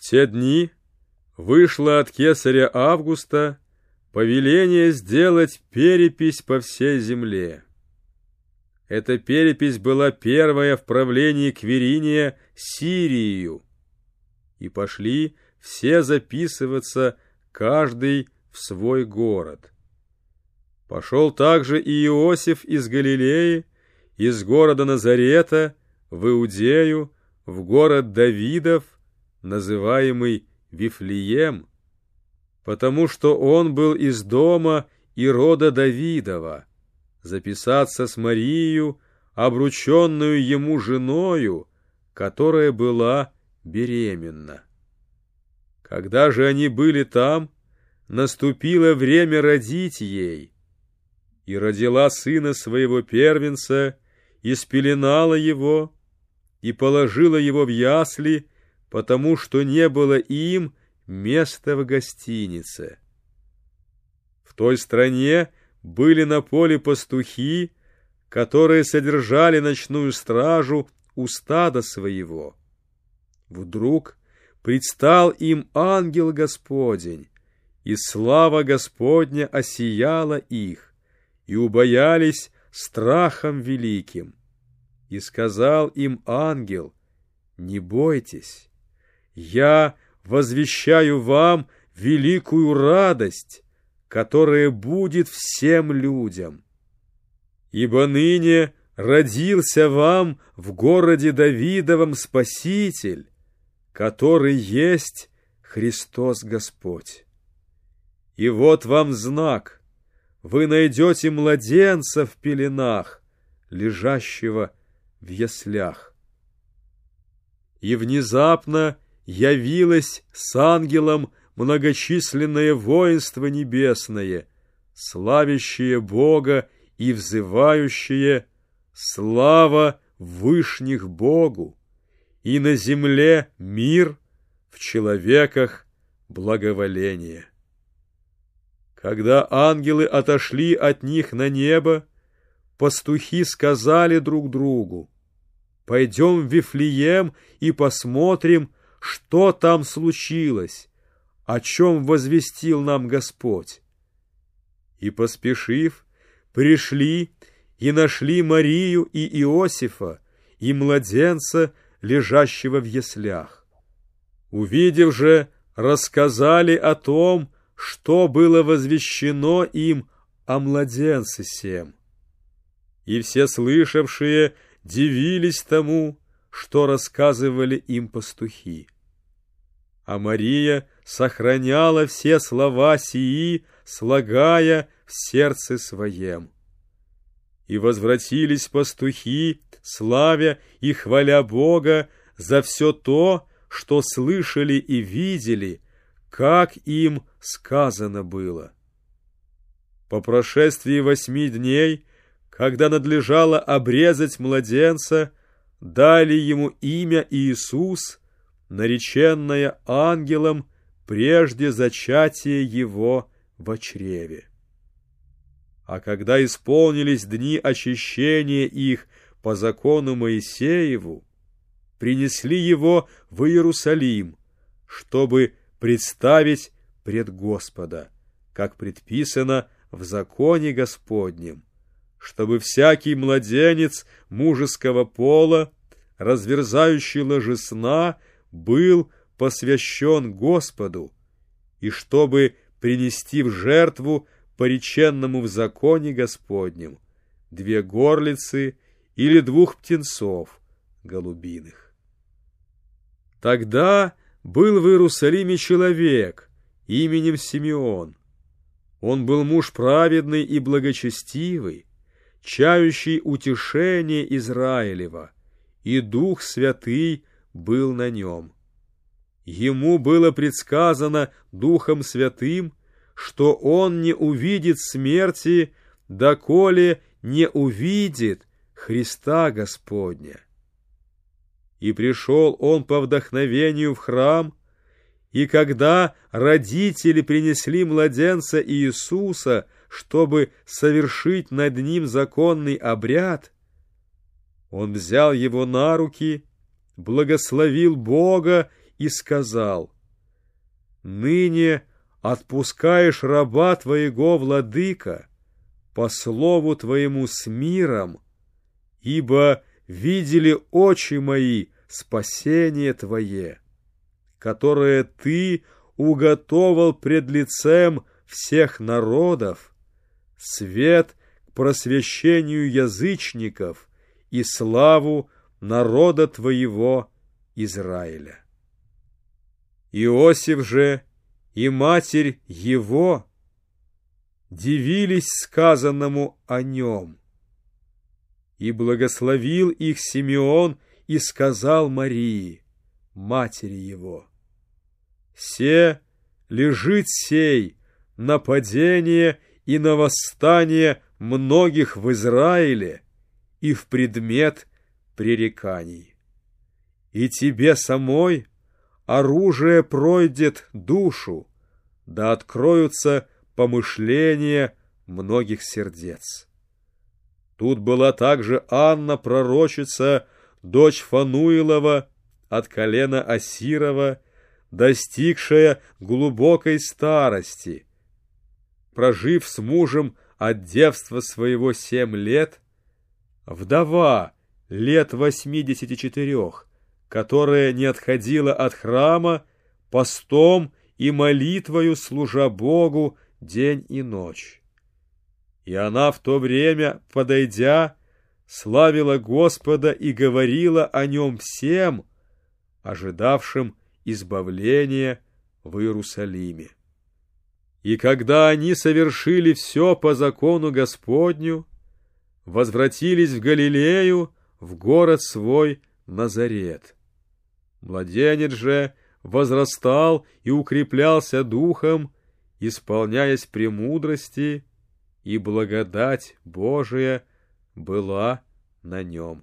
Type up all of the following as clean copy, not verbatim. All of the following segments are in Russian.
те дни вышло от кесаря Августа повеление сделать перепись по всей земле. Эта перепись была первая в правлении Квириния Сирию, и пошли все записываться, каждый в свой город. Пошел также и Иосиф из Галилеи, из города Назарета, в Иудею, в город Давидов, называемый Вифлеем, потому что он был из дома и рода Давидова, записаться с Марией, обрученную ему женою, которая была беременна. Когда же они были там, наступило время родить ей, и родила сына своего первенца, и спеленала его, и положила его в ясли, потому что не было им места в гостинице. В той стране были на поле пастухи, которые содержали ночную стражу у стада своего. Вдруг предстал им ангел Господень, и слава Господня осияла их, и убоялись страхом великим. И сказал им ангел: «Не бойтесь, я возвещаю вам великую радость, которая будет всем людям. Ибо ныне родился вам в городе Давидовом Спаситель, который есть Христос Господь. И вот вам знак: вы найдете младенца в пеленах, лежащего в яслях». И внезапно явилось с ангелом многочисленное воинство небесное, славящее Бога и взывающее: «Слава вышних Богу, и на земле мир, в человеках благоволение». Когда ангелы отошли от них на небо, пастухи сказали друг другу: «Пойдем в Вифлеем и посмотрим, что там случилось, о чем возвестил нам Господь». И, поспешив, пришли и нашли Марию и Иосифа, и младенца, лежащего в яслях. Увидев же, рассказали о том, что было возвещено им о младенце сем. И все слышавшие дивились тому, что рассказывали им пастухи. А Мария сохраняла все слова сии, слагая в сердце своем. И возвратились пастухи, славя и хваля Бога за все то, что слышали и видели, как им сказано было. По прошествии 8 дней, когда надлежало обрезать младенца, дали ему имя Иисус, нареченное ангелом прежде зачатия его во чреве. А когда исполнились дни очищения их по закону Моисееву, принесли его в Иерусалим, чтобы представить пред Господа, как предписано в законе Господнем, чтобы всякий младенец мужеского пола, разверзающий ложе сна, был посвящен Господу, и чтобы принести в жертву пореченному в законе Господнем 2 горлицы или 2 птенцов голубиных. Тогда был в Иерусалиме человек именем Симеон. Он был муж праведный и благочестивый, чающий утешение Израилева, и Дух Святый был на нем. Ему было предсказано Духом Святым, что он не увидит смерти, доколе не увидит Христа Господня. И пришел он по вдохновению в храм, и когда родители принесли младенца Иисуса, чтобы совершить над ним законный обряд, он взял его на руки, благословил Бога и сказал: ныне отпускаешь раба твоего, владыка, по слову твоему с миром, ибо видели очи мои спасение твое, которое ты уготовал пред лицем всех народов, свет к просвещению язычников и славу народа твоего Израиля. Иосиф же и матерь его дивились сказанному о нем. И благословил их Симеон и сказал Марии, матери его: «Се лежит сей на падение и на восстание многих в Израиле и в предмет пререканий. И тебе самой оружие пройдет душу, да откроются помышления многих сердец». Тут была также Анна, пророчица, дочь Фануилова, от колена Асирова, достигшая глубокой старости, прожив с мужем от девства своего 7 лет, вдова лет 84, которая не отходила от храма, постом и молитвою служа Богу день и ночь. И она в то время, подойдя, славила Господа и говорила о нем всем, ожидавшим избавления в Иерусалиме. И когда они совершили все по закону Господню, возвратились в Галилею, в город свой Назарет. Младенец же возрастал и укреплялся духом, исполняясь премудрости, и благодать Божия была на нем.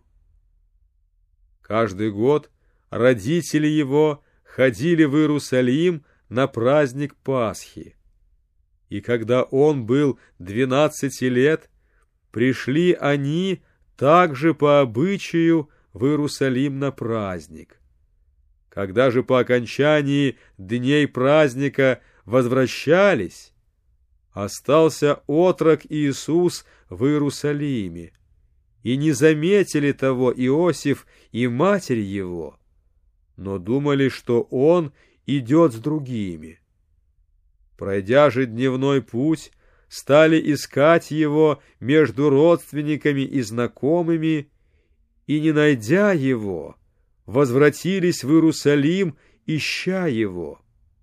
Каждый год родители его ходили в Иерусалим на праздник Пасхи. И когда он был 12 лет, пришли они также по обычаю в Иерусалим на праздник. Когда же по окончании дней праздника возвращались, остался отрок Иисус в Иерусалиме, и не заметили того Иосиф и матерь его, но думали, что он идет с другими. Пройдя же дневной путь, стали искать его между родственниками и знакомыми, и, не найдя его, возвратились в Иерусалим, ища его.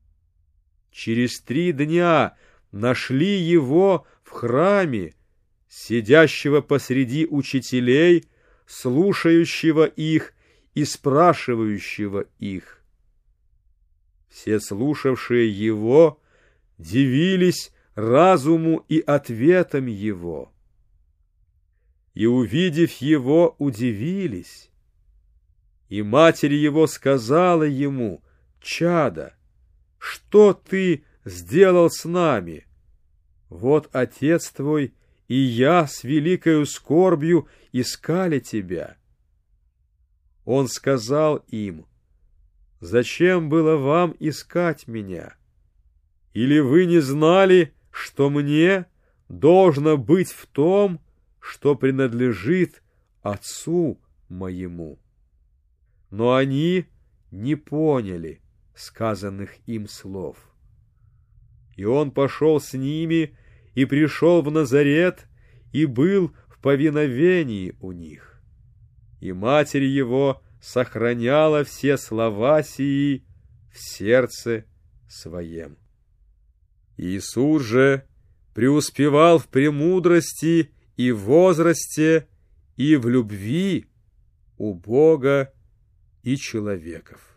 Через 3 дня нашли его в храме, сидящего посреди учителей, слушающего их и спрашивающего их. Все слушавшие его дивились разуму и ответам его. И, увидев его, удивились. И матерь его сказала ему: «Чадо, что ты сделал с нами? Вот отец твой и я с великою скорбью искали тебя». Он сказал им: «Зачем было вам искать меня? Или вы не знали, что мне должно быть в том, что принадлежит отцу моему?» Но они не поняли сказанных им слов. И он пошел с ними и пришел в Назарет и был в повиновении у них. И матерь его сохраняла все слова сии в сердце своем. Иисус же преуспевал в премудрости и в возрасте, и в любви у Бога и человеков.